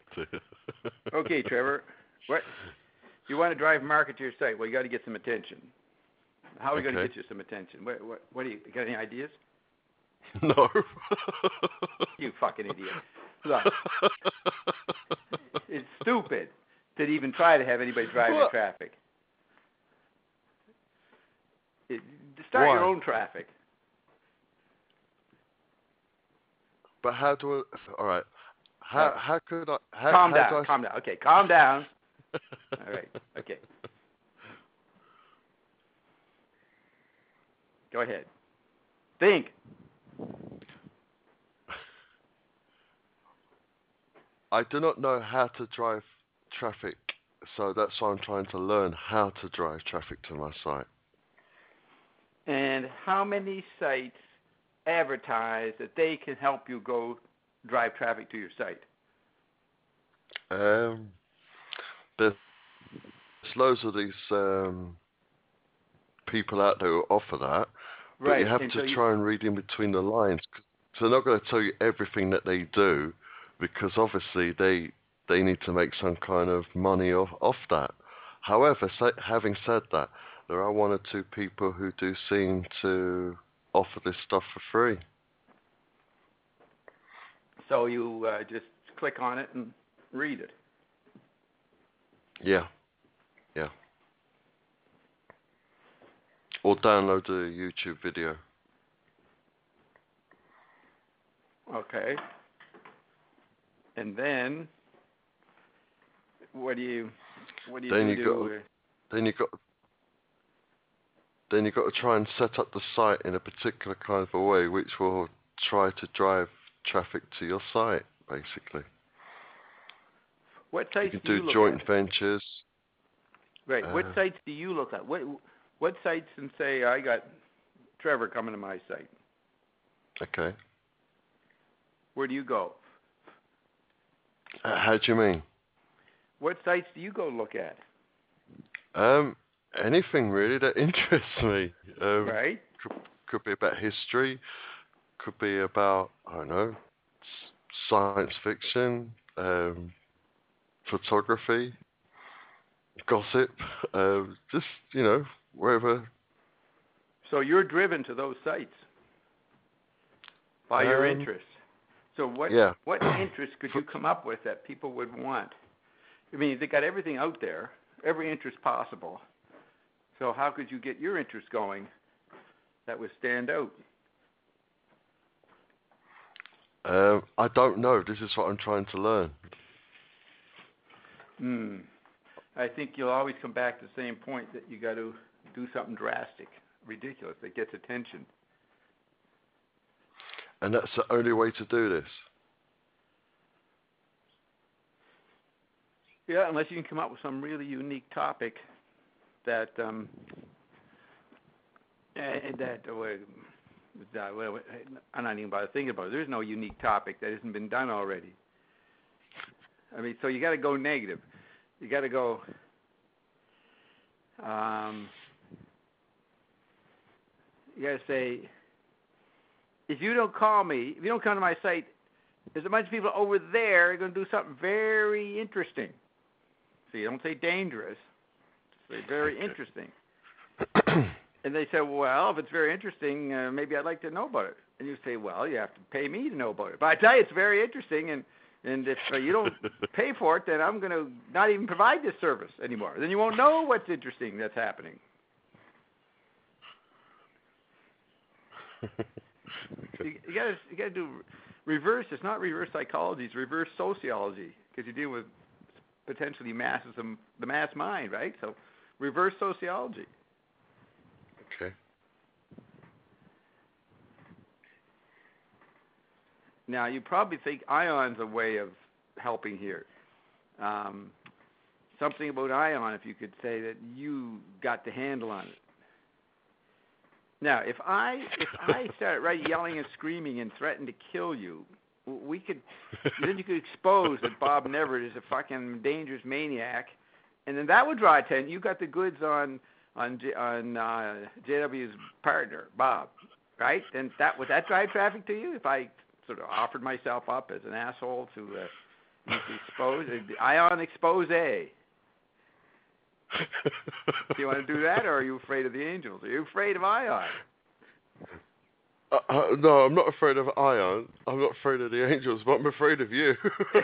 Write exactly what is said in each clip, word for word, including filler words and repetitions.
Okay, Trevor. What you want to drive market to your site? Well, you got to get some attention. How are we okay. going to get you some attention? What, what, what do you got? Any ideas? No. You fucking idiot. Look, it's stupid to even try to have anybody driving What? in traffic. It, start Why? your own traffic. But how do I? All right. How Uh, how could I? How, calm how down. do I, Calm down. Okay, calm down. All right. Okay. Go ahead. Think. I do not know how to drive traffic, so that's why I'm trying to learn how to drive traffic to my site. And how many sites advertise that they can help you go drive traffic to your site? Um, there's loads of these um, people out there who offer that, but Right. you have and to so you, try and read in between the lines. So they're not going to tell you everything that they do, because obviously they they need to make some kind of money off, off that. However, say, having said that, there are one or two people who do seem to offer this stuff for free. so you uh, just click on it and read it. Yeah, yeah. Or download a YouTube video. Okay. And then, what do you, what do you Then do? you got, to, then you got, then you got to try and set up the site in a particular kind of a way, which will try to drive traffic to your site, basically. what You sites can do you do look joint at? ventures. Right. Uh, What sites do you look at? What what sites and say I got Trevor coming to my site? Okay. Where do you go? Uh, how do you mean? What sites do you go look at? Um, anything really that interests me. Um, Right. could, could be about history. Could be about, I don't know, s- science fiction, um, photography, gossip. Um, just you know, wherever. So you're driven to those sites by your Um, interests. So what yeah. what interest could you come up with that people would want? I mean, they got everything out there, every interest possible. So how could you get your interest going that would stand out? Um, I don't know. This is what I'm trying to learn. Hmm. I think you'll always come back to the same point that you got to do something drastic, ridiculous, that gets attention. And that's the only way to do this. Yeah, unless you can come up with some really unique topic that um, eh, that uh, uh, well, I'm not even about to think about it. There's no unique topic that hasn't been done already. I mean, so you got to go negative. You got to go. Um, you got to say, if you don't call me, if you don't come to my site, there's a bunch of people over there going to do something very interesting. So you don't say dangerous. Say very Okay. interesting. And they say, well, if it's very interesting, uh, maybe I'd like to know about it. And you say, well, you have to pay me to know about it. But I tell you, it's very interesting, and, and if uh, you don't pay for it, then I'm going to not even provide this service anymore. Then you won't know what's interesting that's happening. Okay. You, you got to you got to do reverse. It's not reverse psychology. It's reverse sociology, because you deal with potentially masses of the mass mind, right? So reverse sociology. Okay. Now, you probably think ION's a way of helping here. Um, something about ION, if you could say that you got the handle on it. Now, if I if I start right yelling and screaming and threaten to kill you, we could then you could expose that Bob Neverett is a fucking dangerous maniac, and then that would draw attention. You got the goods on on J, on uh, J W's partner, Bob, right? And that would that drive traffic to you if I sort of offered myself up as an asshole to uh, You expose Ion expose. Do you want to do that, or are you afraid of the angels? Are you afraid of Ion? Uh, uh, no, I'm not afraid of Ion. I'm not afraid of the angels, but I'm afraid of you.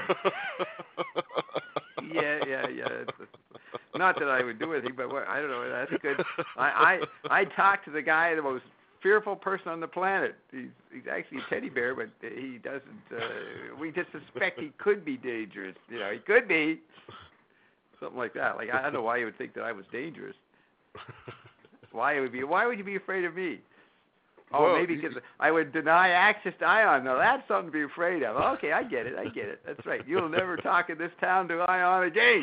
yeah, yeah, yeah. It's, not that I would do anything, but what, I don't know. That's good. I, I I talked to the guy, the most fearful person on the planet. He's he's actually a teddy bear, but he doesn't. Uh, we just suspect he could be dangerous. You know, he could be something like that. Like I don't know why you would think that I was dangerous. Why it would be? Why would you be afraid of me? Oh, well, maybe because I would deny access to Ion. Now, that's something to be afraid of. Okay, I get it. I get it. That's right. You'll never talk in this town to Ion again.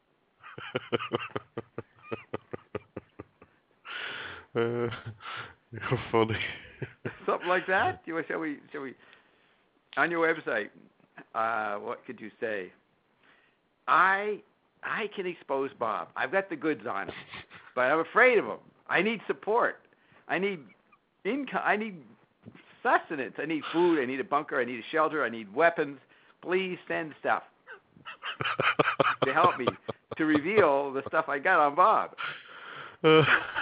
uh, you're funny. Something like that? You shall we? Shall we? On your website, uh, what could you say? I I can expose Bob. I've got the goods on him, but I'm afraid of him. I need support. I need. Income. I need sustenance. I need food. I need a bunker. I need a shelter. I need weapons. Please send stuff to help me to reveal the stuff I got on Bob. And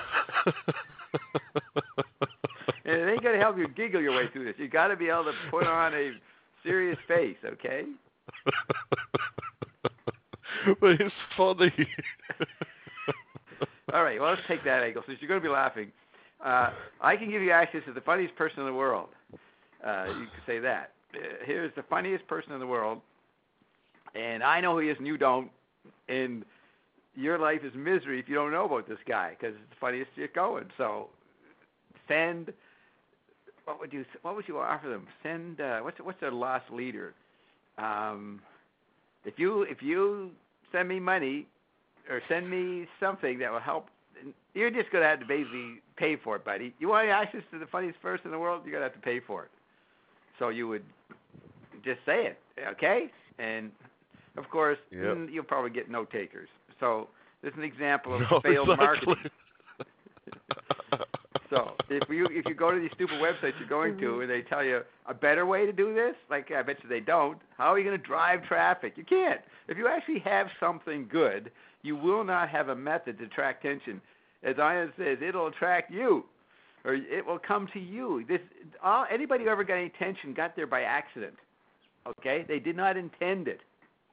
it ain't gonna help you giggle your way through this. You got to be able to put on a serious face, okay? But it's funny. All right. Well, let's take that angle since you're going to be laughing. Uh, I can give you access to the funniest person in the world. Uh, you could say that. Uh, here's the funniest person in the world, and I know who he is and you don't, and your life is misery if you don't know about this guy because it's the funniest shit going. So send, what would you what would you offer them? Send, uh, what's what's their lost leader? Um, if you if you send me money or send me something that will help, you're just going to have to basically pay for it, buddy. You want access to the funniest person in the world, you're going to have to pay for it. So you would just say it, okay? And, of course, yep. You'll probably get no takers. So this is an example of no, failed exactly. marketing. So if you if you go to these stupid websites you're going to and they tell you a better way to do this, like I bet you they don't, how are you going to drive traffic? You can't. If you actually have something good, you will not have a method to attract attention. As Ian says, it'll attract you, or it will come to you. This all, anybody who ever got any attention got there by accident. Okay, they did not intend it.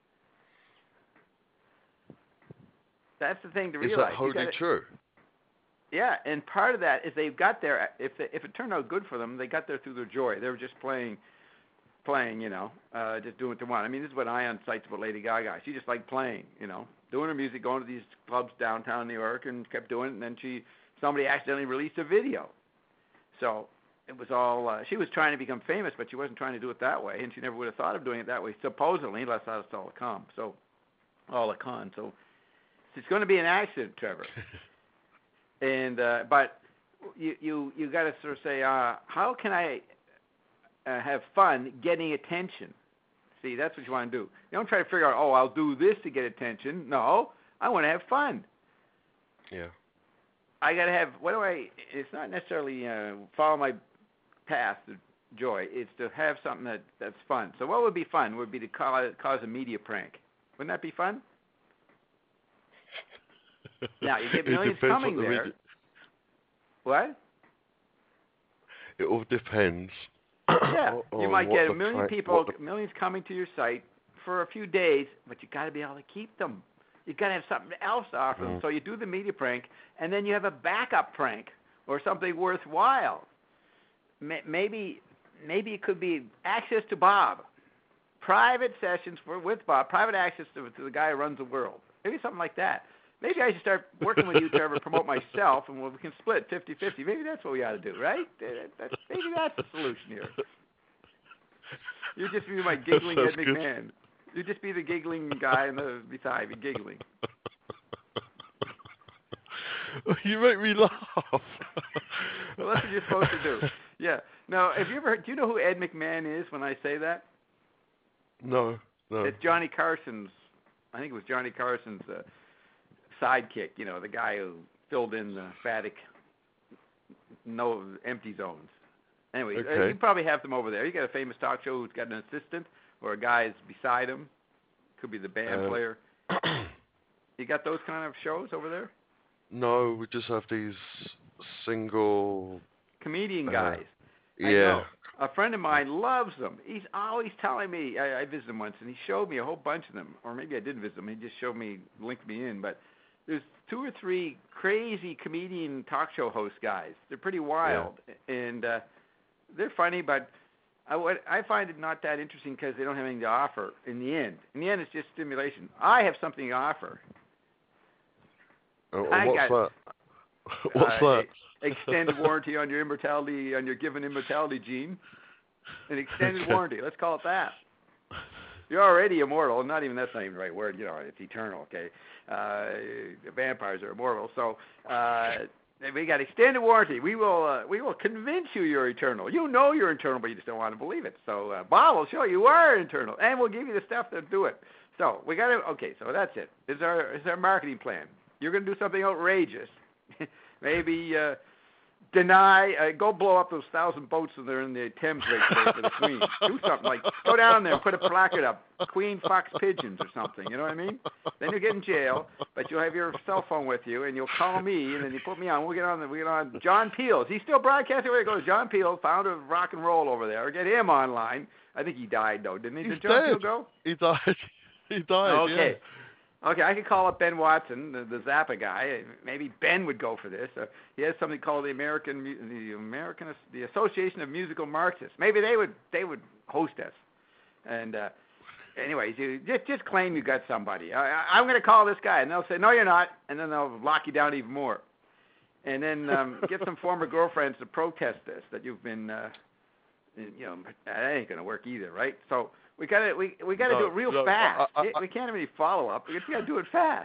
That's the thing to realize. Is that wholly gotta, true? Yeah, and part of that is they've got there. If they, if it turned out good for them, they got there through their joy. They were just playing, playing, you know, uh, just doing what they want. I mean, this is what Ion cites about Lady Gaga. She just liked playing, you know, doing her music, going to these clubs downtown New York, and kept doing it. And then she, somebody accidentally released a video. So it was all. Uh, she was trying to become famous, but she wasn't trying to do it that way, and she never would have thought of doing it that way, supposedly, unless that's all a con. So, all a con. So it's going to be an accident, Trevor. And uh, but you you you got to sort of say, uh, how can I uh, have fun getting attention? See, that's what you want to do. You don't try to figure out, oh, I'll do this to get attention. No, I want to have fun. Yeah. I got to have. What do I? It's not necessarily uh, follow my path to joy. It's to have something that that's fun. So what would be fun? Would be to cause, cause a media prank. Wouldn't that be fun? Now, you get millions coming the there. Media... What? It all depends. Yeah, you might get a million people, the... millions coming to your site for a few days, but you got to be able to keep them. You got to have something else to offer them. Mm. So you do the media prank, and then you have a backup prank or something worthwhile. Maybe, maybe it could be access to Bob, private sessions for with Bob, private access to, to the guy who runs the world. Maybe something like that. Maybe I should start working with you, Trevor, promote myself, and we can split fifty-fifty. Maybe that's what we ought to do, right? That's, maybe that's the solution here. You just be my giggling Ed McMahon. You just be the giggling guy in the beside me, giggling. You make me laugh. Well, that's what you're supposed to do. Yeah. Now, have you ever heard, do you know who Ed McMahon is when I say that? No, no. It's Johnny Carson's, I think it was Johnny Carson's uh, sidekick, you know, the guy who filled in the phatic, no empty zones. Anyway, okay. uh, you probably have them over there. You got a famous talk show who's got an assistant or a guy is beside him. Could be the band Uh, player. You got those kind of shows over there? no, we just have these single. Comedian Uh, guys. I yeah. know. A friend of mine loves them. He's always telling me. I, I visited him once, and he showed me a whole bunch of them. Or maybe I didn't visit him. He just showed me, linked me in. But there's two or three crazy comedian talk show host guys. They're pretty wild, yeah. and uh, they're funny. But I, what, I find it not that interesting because they don't have anything to offer. In the end, in the end, it's just stimulation. I have something to offer. Uh, I what's got, that? What's uh, that? Extended warranty on your immortality, on your given immortality gene. An extended Okay. warranty. Let's call it that. You're already immortal. Not even that's not even the right word. You know, it's eternal. Okay. Uh, vampires are immortal. So uh, we got extended warranty. We will uh, we will convince you you're eternal. You know you're eternal, but you just don't want to believe it. So uh, Bob will show you are eternal, and we'll give you the stuff to do it. So we got to. Okay. So that's it. Is our is our marketing plan? You're going to do something outrageous. Maybe uh, deny, uh, go blow up those thousand boats that are in the Thames right today for the Queen. Do something like, go down there and put a placard up, Queen fucks pigeons or something, you know what I mean? Then you get in jail, but you'll have your cell phone with you, and you'll call me, and then you put me on. We'll get on, the, we get on John Peel. Is he still broadcasting? Where he goes, John Peel, founder of rock and roll over there. Get him online. I think he died, though, didn't he? He's Did John dead. Peel go? He died. He died, Okay. yeah. Okay, I could call up Ben Watson, the, the Zappa guy. Maybe Ben would go for this. Uh, he has something called the American, the American, the Association of Musical Marxists. Maybe they would, they would host us. And uh, anyways, you just just claim you got somebody. I, I, I'm going to call this guy, and they'll say, no, you're not, and then they'll lock you down even more. And then um, get some former girlfriends to protest this that you've been, uh, you know, that ain't going to work either, right? So. We gotta we we gotta no, do it real no, fast. I, I, I, we can't have any follow up. We gotta do it fast.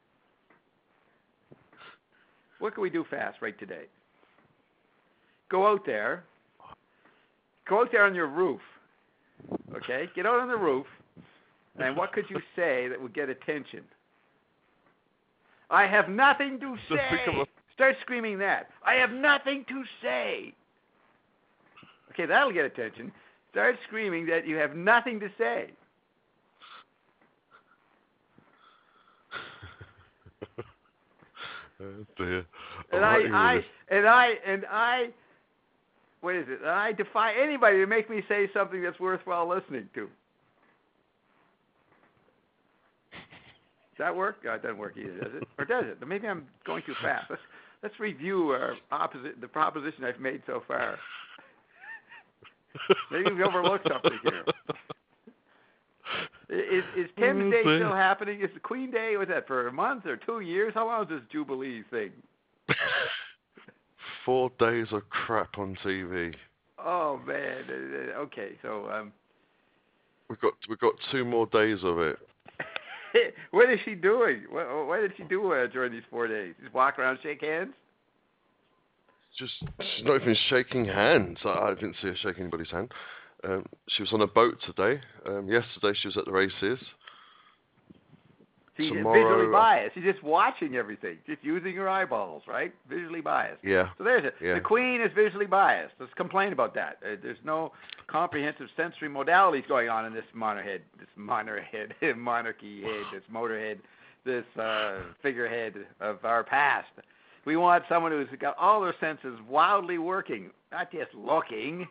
What can we do fast right today? Go out there. Go out there on your roof. Okay, get out on the roof. And what could you say that would get attention? I have nothing to say. Start screaming that. I have nothing to say. Okay, that'll get attention. Start screaming that you have nothing to say. Oh dear. And I, I, and I, and I, what is it? And I defy anybody to make me say something that's worthwhile listening to. Does that work? Oh, it doesn't work either, does it? Or does it? Maybe I'm going too fast. Let's let's review our opposite, the proposition I've made so far. Maybe we overlooked something here. Is, is Thames Day still happening? Is the Queen Day, was that for a month or two years? How long is this Jubilee thing? Four days of crap on T V. Oh, man. Okay, so... Um, we've got we've got two more days of it. What is she doing? What, what did she do uh, during these four days? Just walk around and shake hands? Just, she's not even shaking hands. I, I didn't see her shaking anybody's hand. Um, she was on a boat today. Um, yesterday she was at the races. She's Tomorrow, visually biased. She's just watching everything, just using her eyeballs, right? Visually biased. Yeah. So there's it. Yeah. The Queen is visually biased. Let's complain about that. Uh, there's no comprehensive sensory modalities going on in this monorhead, this monorhead, monarchy head, this motorhead, this uh, figurehead of our past. We want someone who's got all their senses wildly working, not just looking,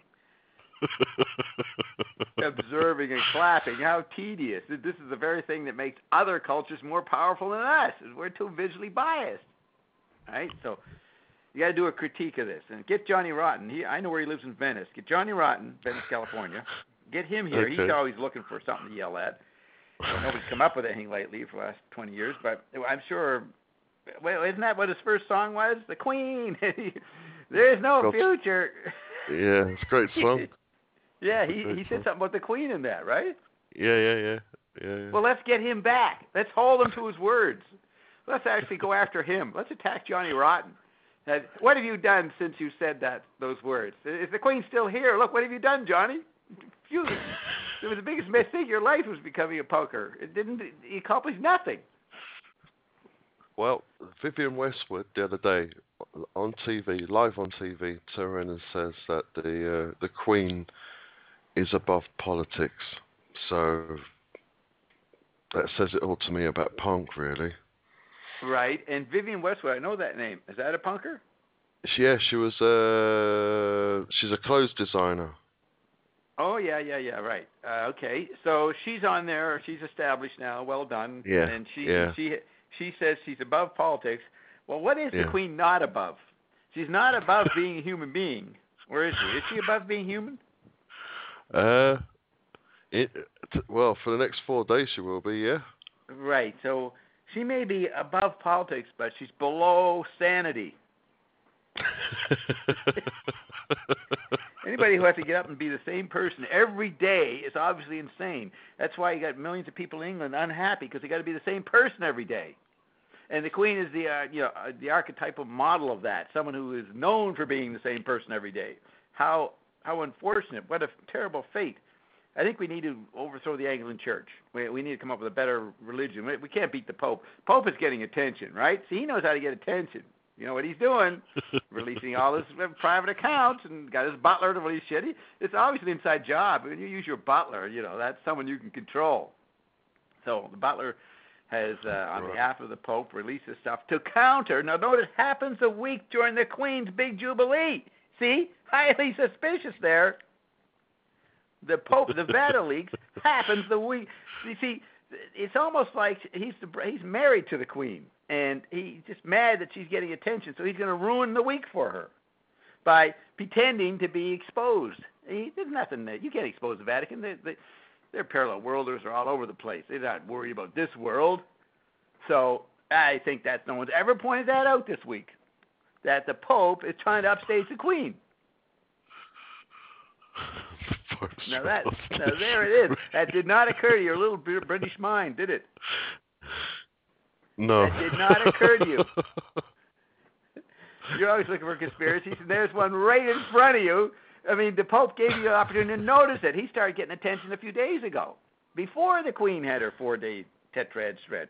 observing and clapping. How tedious. This is the very thing that makes other cultures more powerful than us. We're too visually biased. All right? So you got to do a critique of this. And get Johnny Rotten. He, I know where he lives in Venice. Get Johnny Rotten, Venice, California. Get him here. Okay. He's always looking for something to yell at. Well, nobody's come up with anything lately for the last twenty years, but I'm sure... Well, isn't that what his first song was? The Queen. There's no future. Yeah, it's a great song. Yeah, he he said something about the Queen in that, right? Yeah, yeah, yeah, yeah, yeah. Well, let's get him back. Let's hold him to his words. Let's actually go after him. Let's attack Johnny Rotten. Uh, what have you done since you said that those words? Is the Queen still here? Look, what have you done, Johnny? You, it was the biggest mistake of your life was becoming a poker. It didn't. He accomplished nothing. Well, Vivienne Westwood the other day on T V, live on T V, turns around and says that the uh, the Queen is above politics. So that says it all to me about punk, really. Right. And Vivienne Westwood, I know that name. Is that a punker? She, yeah, she was. Uh, she's a clothes designer. Oh yeah, yeah, yeah. Right. Uh, okay. So she's on there. She's established now. Well done. Yeah. And she yeah. she she says she's above politics. Well, what is yeah. the Queen not above? She's not above being a human being. Where is she? Is she above being human? Uh, it, t- well, for the next four days she will be. Yeah. Right. So she may be above politics, but she's below sanity. Anybody who has to get up and be the same person every day is obviously insane. That's why you got millions of people in England unhappy because they got to be the same person every day. And the Queen is the uh, you know uh, the archetypal model of that. Someone who is known for being the same person every day. How how unfortunate! What a terrible fate. I think we need to overthrow the Anglican Church. We, we need to come up with a better religion. We, we can't beat the Pope. Pope is getting attention, right? See, he knows how to get attention. You know what he's doing? Releasing all his private accounts and got his butler to release shit. He, it's obviously an inside job. When you use your butler, you know, that's someone you can control. So the butler has, uh, on right. behalf of the Pope, released this stuff to counter. Now, note it happens a week during the Queen's big jubilee. See? Highly suspicious there. The Pope, the Vatican leaks, happens the week. You see, it's almost like he's the, he's married to the Queen, and he's just mad that she's getting attention, so he's going to ruin the week for her by pretending to be exposed. He, there's nothing that you can't expose the Vatican. They, they, their parallel worlders are all over the place. They're not worried about this world. So I think that no one's ever pointed that out this week, that the Pope is trying to upstage the Queen. Now that, now there it is. That did not occur to your little British mind, did it? No. That did not occur to you. You're always looking for conspiracies, and there's one right in front of you. I mean, the Pope gave you the opportunity to notice it. He started getting attention a few days ago, before the Queen had her four-day tetrad stretch.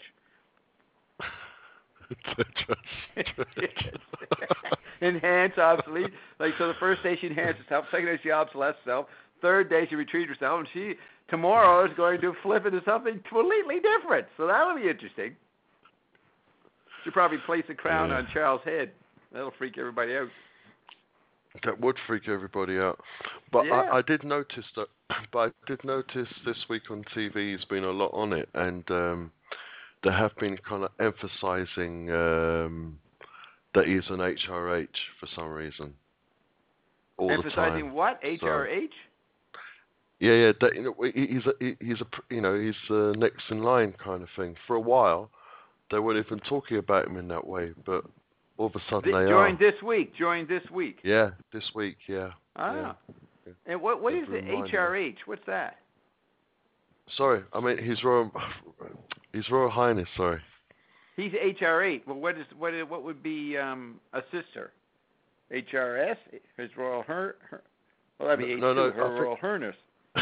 Enhance, obsolete. Like, so the first day she enhanced herself, second day she obsolesced herself, third day she retrieved herself, and she tomorrow is going to flip into something completely different. So that'll be interesting. She'll probably place a crown yeah. on Charles' head. That'll freak everybody out. That would freak everybody out. But yeah. I, I did notice that. But I did notice this week on T V, there's been a lot on it, and um, they have been kind of emphasising um, that he's an H R H for some reason. All Emphasizing the time. what? H R H? So, yeah, yeah. That, you know, he's a he's a you know he's uh, next in line kind of thing. For a while, they weren't even talking about him in that way, but all of a sudden the, they during are. this week. During this week. Yeah, this week. Yeah. Ah. Yeah. And what what is the Remind H R H? What's that? Sorry, I mean His Royal His Royal Highness. Sorry. He's H R H. Well, what is what is, what would be um, a sister? H R S, His Royal Her. her well, that'd be H two, no, no, Her I Royal think... Highness.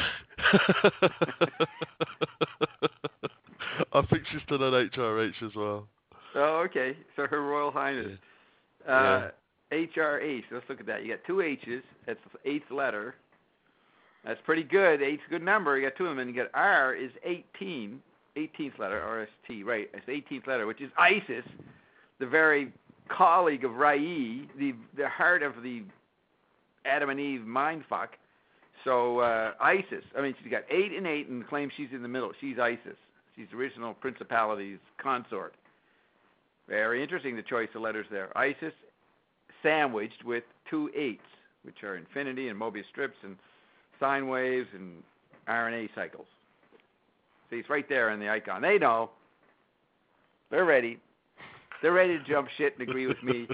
I think she's still an H R H as well. Oh, okay. So Her Royal Highness. Yeah. Uh, yeah. H R H. Let's look at that. You got two H's. That's the eighth letter. That's pretty good. Eight's a good number. You got two of them. And you got R is eighteen. eighteenth letter, R S T, right. It's the eighteenth letter, which is Isis, the very colleague of Rai, the the heart of the Adam and Eve mindfuck. So uh, Isis, I mean, she's got eight and eight and claims she's in the middle. She's Isis. She's the original principality's consort. Very interesting, the choice of letters there. Isis sandwiched with two eights, which are infinity and Mobius strips and sine waves and R N A cycles. See, it's right there in the icon. They know. They're ready. They're ready to jump shit and agree with me.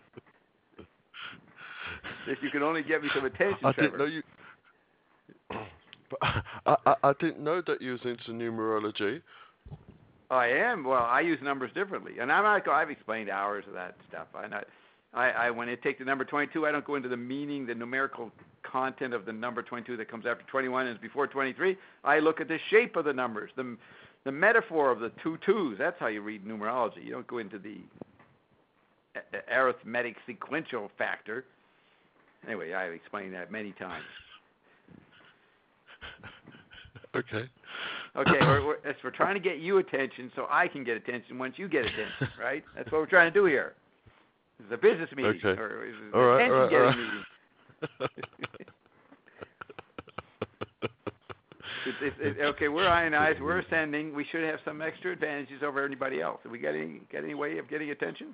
If you can only get me some attention, I Trevor. didn't know you. But I, I, I didn't know that you was into numerology. I am. Well, I use numbers differently, and I'm not. I've explained hours of that stuff. I not. I, I when I take the number twenty-two, I don't go into the meaning, the numerical content of the number twenty-two that comes after twenty-one and is before twenty-three. I look at the shape of the numbers, the the metaphor of the two twos. That's how you read numerology. You don't go into the a- arithmetic sequential factor. Anyway, I've explained that many times. Okay. Okay, we're, we're, it's, we're trying to get you attention so I can get attention once you get attention, right? That's what we're trying to do here. It's a business meeting. Okay. Or it's All right, attention all right, getting all right. meeting. It's, it's, it, okay, we're ionized. We're ascending. We should have some extra advantages over anybody else. Have we got any got any way of getting attention?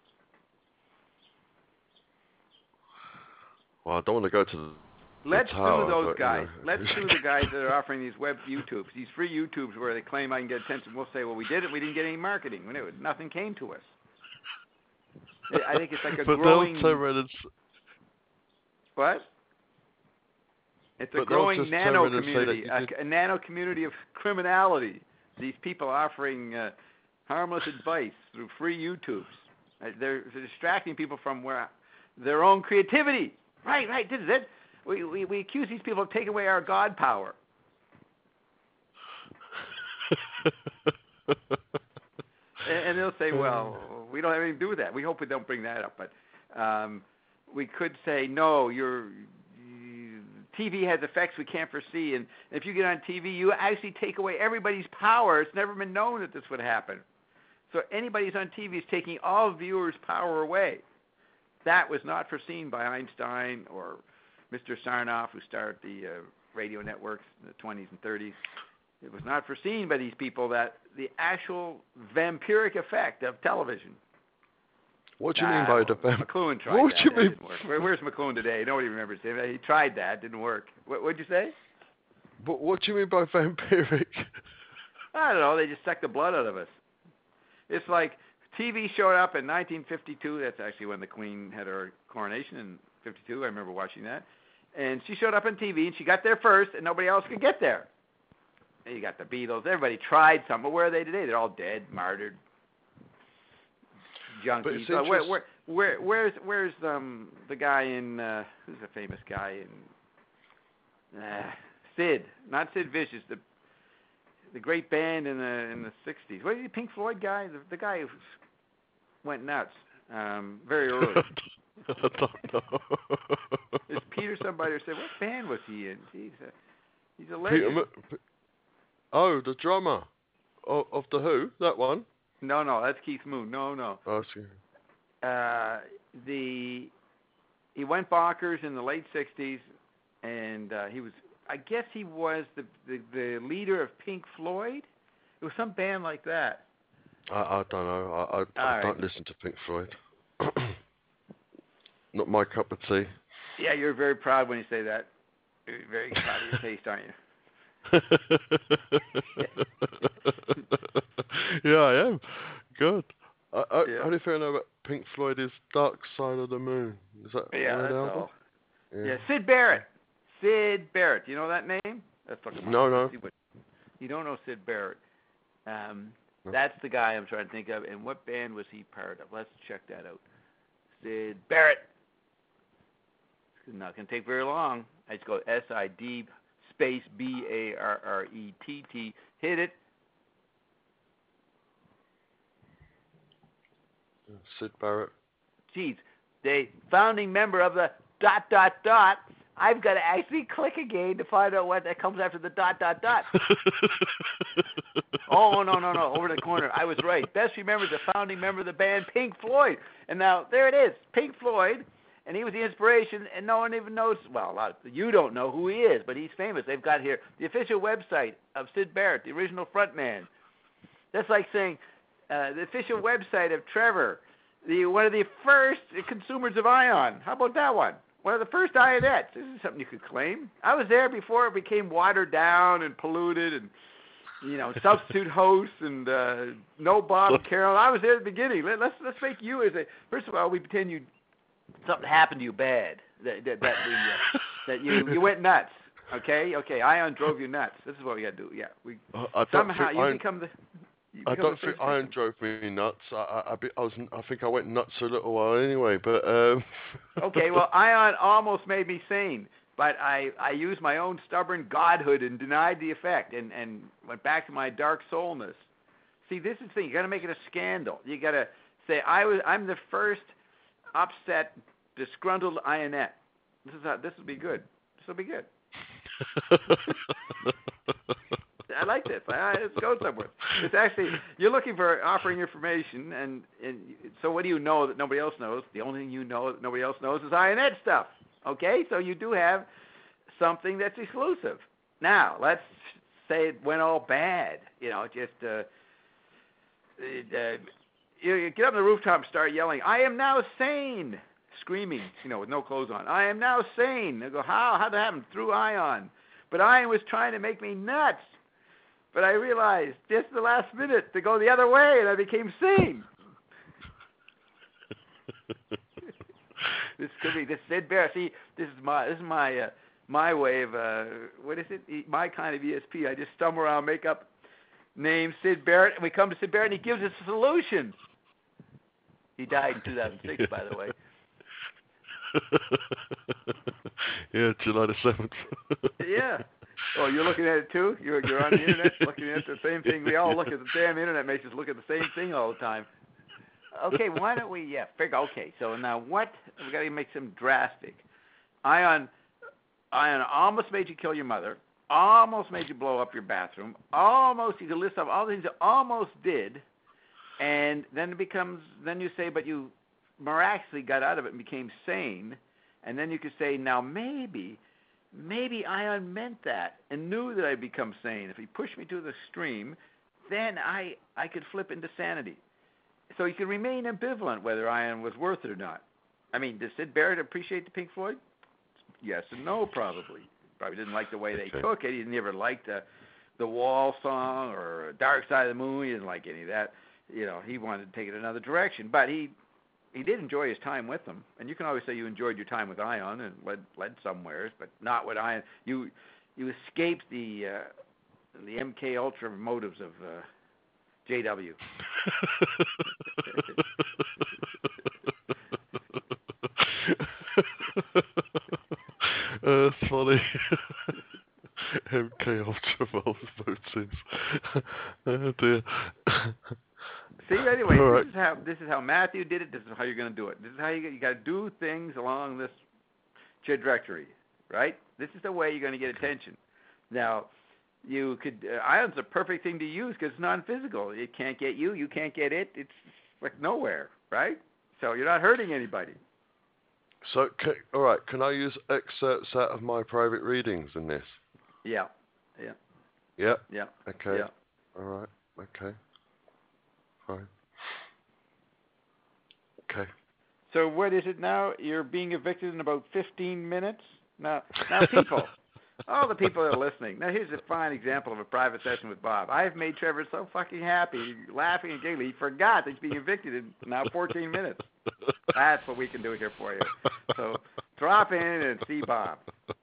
Well, I don't want to go to the Let's the tower, sue those but, guys. You know. Let's sue the guys that are offering these web YouTubes, these free YouTubes where they claim I can get attention. We'll say, well, we did it. We didn't get any marketing. We knew it. Nothing came to us. I think it's like a but growing. they'll turn around and s- What? It's a But they'll growing just turn nano around and say that community, you a, did- a nano community of criminality. These people offering uh, harmless advice through free YouTubes. Uh, they're, they're distracting people from where their own creativity. Right, right. This is it. We, we we accuse these people of taking away our God power. and, and they'll say, well, we don't have anything to do with that. We hope we don't bring that up, but um, we could say, no, your T V has effects we can't foresee, and if you get on T V, you actually take away everybody's power. It's never been known that this would happen. So anybody who's on T V is taking all viewers' power away. That was not foreseen by Einstein or Mister Sarnoff, who started the uh, radio networks in the twenties and thirties. It was not foreseen by these people that the actual vampiric effect of television. What do you Nah, mean by the vamp- McLuhan tried What that. do you That mean? didn't work. Where, where's McLuhan today? Nobody remembers him. He tried that. Didn't work. What would you say? But what do you mean by vampiric? I don't know. They just suck the blood out of us. It's like T V showed up in nineteen fifty-two. That's actually when the Queen had her coronation in fifty-two. I remember watching that. And she showed up on T V, and she got there first, and nobody else could get there. And you got the Beatles. Everybody tried some, but where are they today? They're all dead, martyred, But it's junkies. Uh, where, interest- where, where, where's where's um the guy in uh, who's the famous guy in uh, Sid? Not Sid Vicious. The the great band in the in the sixties. What is the Pink Floyd guy? The, the guy who went nuts um, very early. I don't know. Is Peter somebody who said, what band was he in? He's a, he's a Peter legend. M- P- oh, the drummer of, of the Who, that one. No, no, that's Keith Moon. No, no. Oh, see. Uh, the he went bonkers in the late sixties, and uh, he was, I guess he was the, the the leader of Pink Floyd. It was some band like that. I, I don't know. I, I, I right. don't listen to Pink Floyd. Not my cup of tea. Yeah, you're very proud when you say that. You're very proud of your taste, aren't you? Yeah, I am. Good. I, I, Yeah. Only thing I know about Pink Floyd is Dark Side of the Moon. Is that Yeah, one that's album? all. Yeah. Yeah, Sid Barrett. Sid Barrett. You know that name? Let's look him up. No, no. See what- You don't know Sid Barrett. Um, No. That's the guy I'm trying to think of. And what band was he part of? Let's check that out. Sid Barrett. It's not going to take very long. I just go S I D space B A R R E T T. Hit it. Sid Barrett. Geez, the founding member of the dot dot dot. I've got to actually click again to find out what that comes after the dot dot dot. Oh, no, no, no, over the corner. I was right. Best remembered the founding member of the band Pink Floyd. And now, there it is, Pink Floyd, and he was the inspiration, and no one even knows, well, a lot of, you don't know who he is, but he's famous. They've got here the official website of Sid Barrett, the original frontman. That's like saying uh, the official website of Trevor, the one of the first consumers of Ion. How about that one? One of the first Ionettes. This is something you could claim. I was there before it became watered down and polluted and, you know, substitute hosts and uh, no Bob and Carol. I was there at the beginning. Let, let's let's make you as a, first of all, we pretend you, something happened to you bad, that that, that, we, uh, that you, you went nuts. Okay? Okay, Ion drove you nuts. This is what we got to do. Yeah. We I, I don't Somehow think you Iron, become the... you I become don't the think first Iron victim. drove me nuts. I, I, I, be- I was. I think I went nuts for a little while anyway. But um... Okay, well, Ion almost made me sane, but I, I used my own stubborn godhood and denied the effect and, and went back to my dark soulness. See, this is the thing. You got to make it a scandal. You got to say I was. I'm the first upset, disgruntled Ionette. This is how. This will be good. This will be good. I like this. I, let's go somewhere. It's actually, you're looking for offering information, and, and so what do you know that nobody else knows? The only thing you know that nobody else knows is I N Ed stuff. Okay? So you do have something that's exclusive. Now, let's say it went all bad. You know, just, uh, it, uh, you, you get up on the rooftop and start yelling, I am now sane, screaming, you know, with no clothes on. I am now sane. They go, how? How'd that happen? Through Ion. But Ion was trying to make me nuts. But I realized just the last minute to go the other way, and I became sane. This could be this Sid Barrett. See, this is my this is my uh, my way of uh, what is it? My kind of E S P. I just stumble around, make up names, Sid Barrett, and we come to Sid Barrett, and he gives us a solution. He died in two thousand six, by the way. Yeah, July the seventh. Yeah. Oh, you're looking at it too? You're you're on the internet looking at the same thing. We all look at the damn internet. Makes us look at the same thing all the time. Okay, why don't we? Yeah, figure. Okay, so now what? We got to make some drastic. Ion, Ion almost made you kill your mother. Almost made you blow up your bathroom. Almost, you could list off all the things that almost did, and then it becomes. Then you say, but you miraculously got out of it and became sane, and then you could say, now maybe. Maybe Ion meant that and knew that I'd become sane. If he pushed me to the extreme, then I I could flip into sanity. So he could remain ambivalent whether Ion was worth it or not. I mean, does Sid Barrett appreciate the Pink Floyd? Yes and no, probably. Probably didn't like the way they Okay. took it. He never liked the, the Wall song or Dark Side of the Moon. He didn't like any of that. You know, he wanted to take it another direction. But he he did enjoy his time with them. And you can always say you enjoyed your time with Ion and led led somewheres, but not with Ion. You you escaped the uh, the M K Ultra motives of uh, J W. uh, that's funny. M K Ultra motives. Oh dear. See, anyway, All this right. is how this is how Matthew did it. This is how you're going to do it. This is how you you got to do things along this trajectory, right? This is the way you're going to get attention. Now, you could uh, Ion's a perfect thing to use because it's non-physical. It can't get you. You can't get it. It's like nowhere, right? So you're not hurting anybody. So, can, all right, can I use excerpts out of my private readings in this? Yeah, yeah, Yeah. yeah. Okay. Yeah. All right. Okay. Fine. Okay. So what is it now? You're being evicted in about fifteen minutes? Now, now people, all the people that are listening, now here's a fine example of a private session with Bob. I've made Trevor so fucking happy, laughing and giggling, he forgot that he's being evicted in now fourteen minutes. That's what we can do here for you. So drop in and see Bob.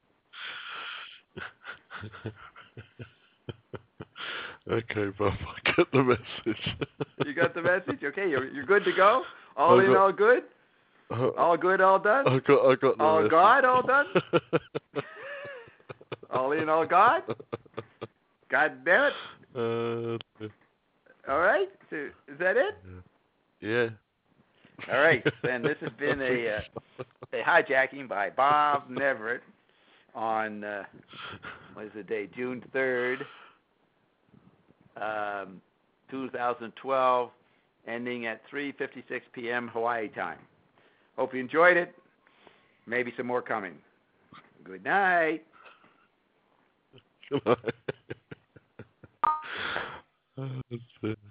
Okay, Bob, I get the message. You got the message? Okay, you're, you're good to go? All I in, got- all good? Uh, All good, all done? I got, I got the All message. God, all done? All in, all God? God damn it. Uh, All right? So, is that it? yeah. All right. Then this has been a, uh, a hijacking by Bob Neverett on, uh, what is the day? June third, um, two thousand twelve, ending at three fifty-six p.m. Hawaii time. Hope you enjoyed it. Maybe some more coming. Good night. Come on. That's it.